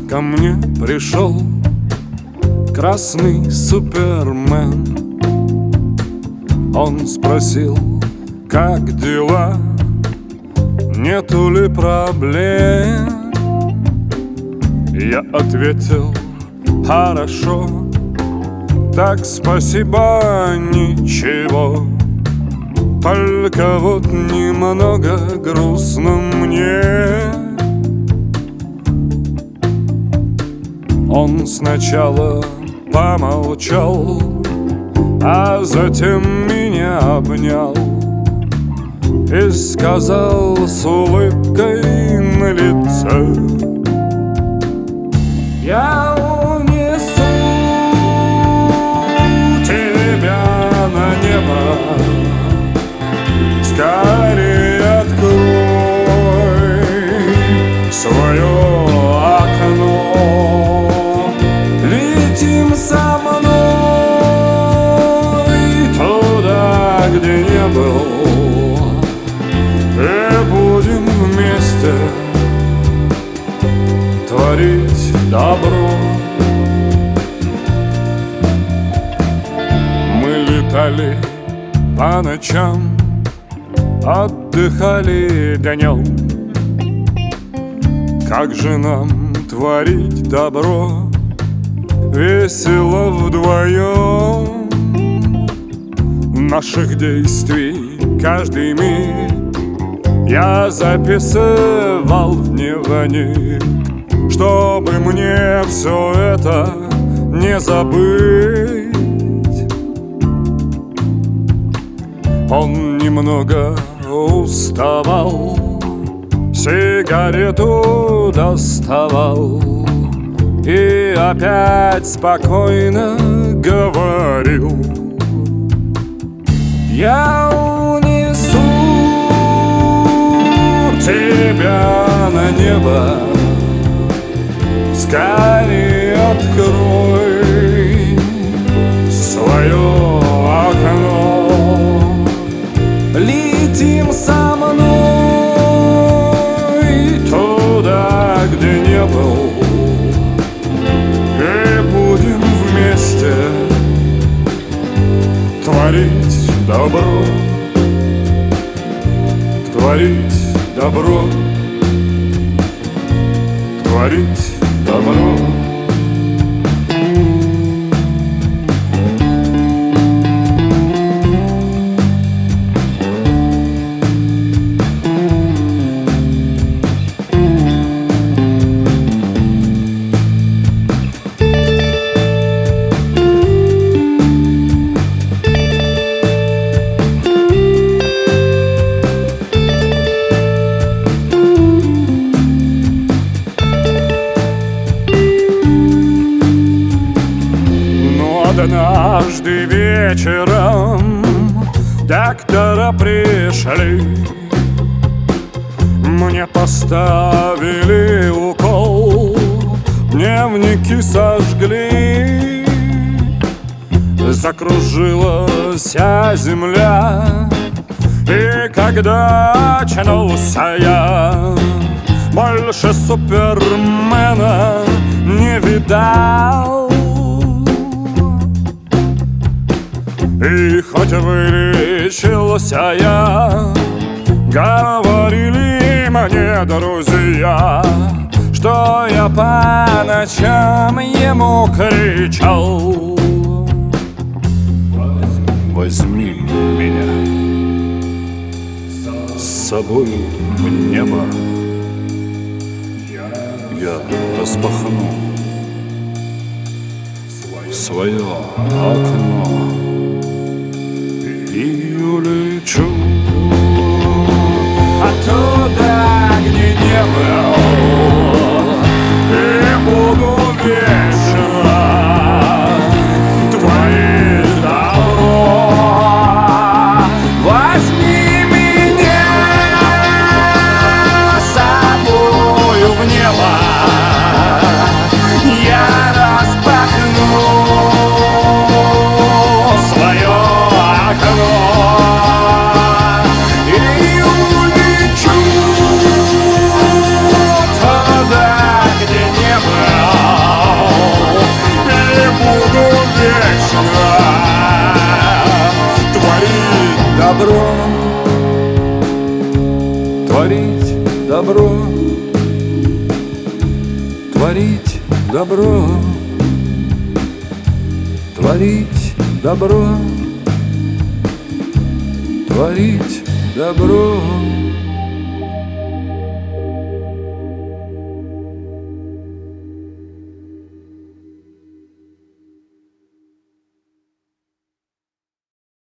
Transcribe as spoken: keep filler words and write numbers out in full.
ко мне пришел красный супермен. Он спросил, как дела, нету ли проблем. Я ответил, хорошо, так спасибо, ничего. Только вот немного грустно мне. Он сначала помолчал, а затем меня обнял и сказал с улыбкой на лице: я унесу тебя на небо, скорее открой свое окно. Летим со мной туда, где не был, и будем вместе творить добро. Мы летали по ночам, отдыхали днем. Как же нам творить добро весело вдвоем? Наших действий каждый миг я записывал в дневник, чтобы мне все это не забыть. Он немного уставал, сигарету доставал и опять спокойно говорил: я унесу тебя на небо, скорее открой свое окно. Летим со мной туда, где не был, и будем вместе творить добро, творить добро, творить добро. Однажды вечером доктора пришли, мне поставили укол, дневники сожгли. Закружилась земля, и когда очнулся я, больше супермена не видал. И хоть вылечился я, говорили мне друзья, что я по ночам ему кричал: возьми меня с собой в небо, я распахну свое окно и улечу оттуда, где не был, и буду вечно творить добро. Возьми меня с собою в небо, я распахну свое окно. добро, творить добро, творить добро, творить добро, творить добро.